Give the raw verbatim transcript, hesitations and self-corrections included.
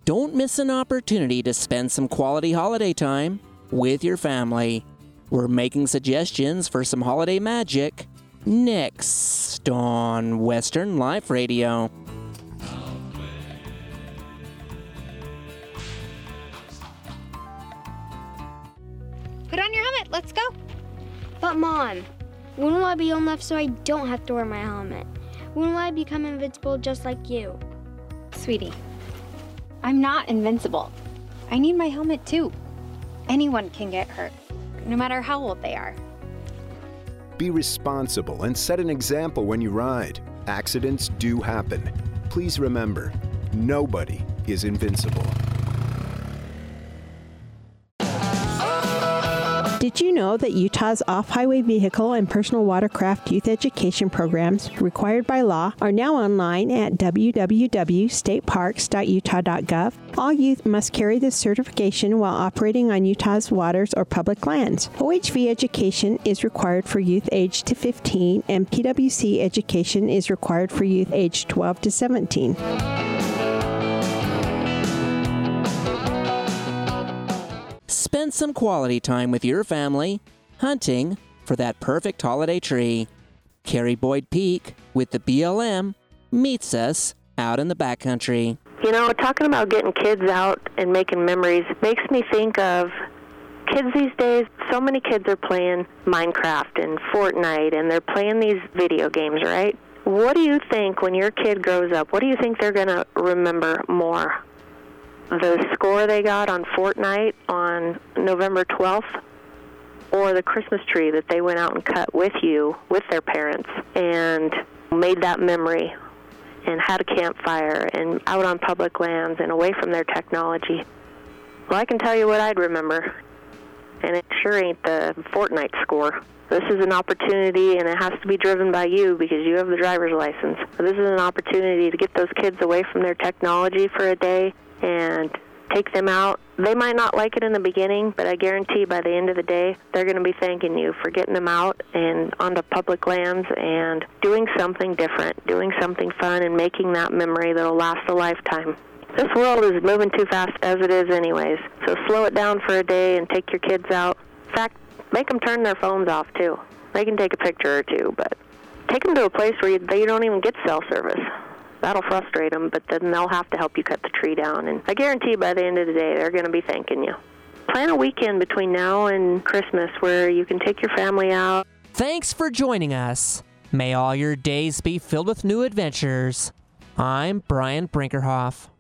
Don't miss an opportunity to spend some quality holiday time with your family. We're making suggestions for some holiday magic next on Western Life Radio. Put on your helmet, let's go. But Mom, when will I be old enough so I don't have to wear my helmet? When will I become invincible just like you? Sweetie, I'm not invincible. I need my helmet too. Anyone can get hurt, no matter how old they are. Be responsible and set an example when you ride. Accidents do happen. Please remember, nobody is invincible. Did you know that Utah's off-highway vehicle and personal watercraft youth education programs, required by law, are now online at w w w dot state parks dot utah dot gov? All youth must carry this certification while operating on Utah's waters or public lands. O H V education is required for youth aged to fifteen, and P W C education is required for youth aged twelve to seventeen. Spend some quality time with your family hunting for that perfect holiday tree. Carrie Boyd Peak with the B L M meets us out in the backcountry. You know, talking about getting kids out and making memories makes me think of kids these days. So many kids are playing Minecraft and Fortnite, and they're playing these video games, right? What do you think when your kid grows up? What do you think they're going to remember more? The score they got on Fortnite on November twelfth, or the Christmas tree that they went out and cut with you, with their parents, and made that memory, and had a campfire, and out on public lands, and away from their technology. Well, I can tell you what I'd remember, and it sure ain't the Fortnite score. This is an opportunity, and it has to be driven by you because you have the driver's license. This is an opportunity to get those kids away from their technology for a day and take them out. They might not like it in the beginning, but I guarantee by the end of the day, they're going to be thanking you for getting them out and onto public lands and doing something different, doing something fun, and making that memory that'll last a lifetime. This world is moving too fast as it is anyways, so slow it down for a day and take your kids out. In fact, make them turn their phones off too. They can take a picture or two, but take them to a place where you, they don't even get cell service. That'll frustrate them, but then they'll have to help you cut the tree down. And I guarantee by the end of the day, they're going to be thanking you. Plan a weekend between now and Christmas where you can take your family out. Thanks for joining us. May all your days be filled with new adventures. I'm Brian Brinkerhoff.